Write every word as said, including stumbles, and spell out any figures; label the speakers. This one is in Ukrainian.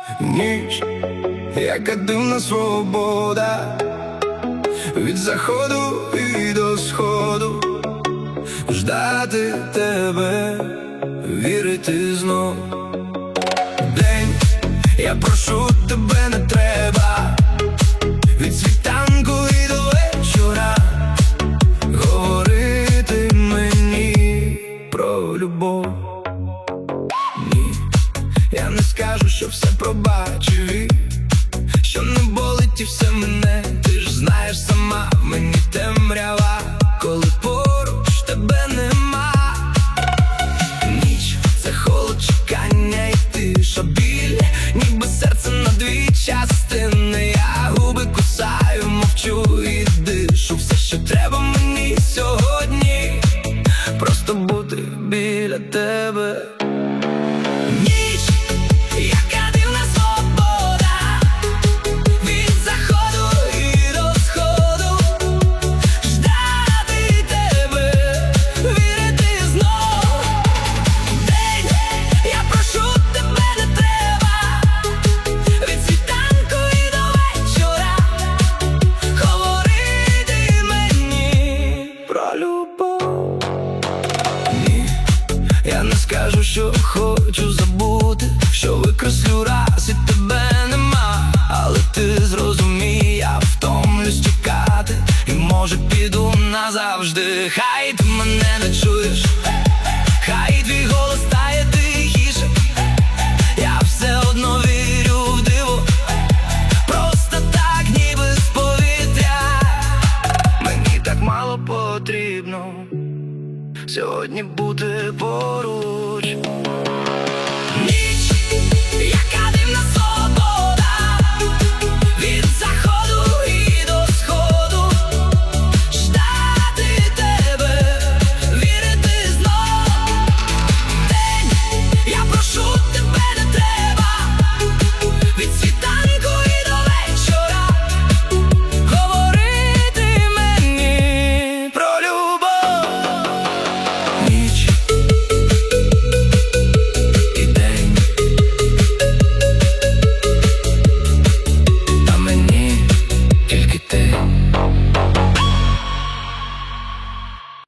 Speaker 1: Ніч, яка дивна свобода, від заходу і до сходу, ждати тебе, вірити знов. День, я прошу тебе, не треба, від світанку і до вечора говорити мені про любов. Ні, я не скажу, що все пробачив і що не болить і все мене. Ти ж знаєш сама, в мені темрява, коли поруч тебе нема. Ніч – це холод, чекання і тиша, біль, ніби серце на дві частини. Я губи кусаю, мовчу і дишу. Все, що треба мені сьогодні, просто бути біля тебе. Ніч, яка дивна свобода, від заходу і до сходу, ждати тебе, вірити знов. День, я прошу тебе, не треба, від світанку і до вечора говорити мені про любов. Ні, я не скажу, що хочу забути, що викреслю раз і тебе нема. Але ти зрозумій, я втомлюсь чекати, і може піду назавжди. Хай ти мене не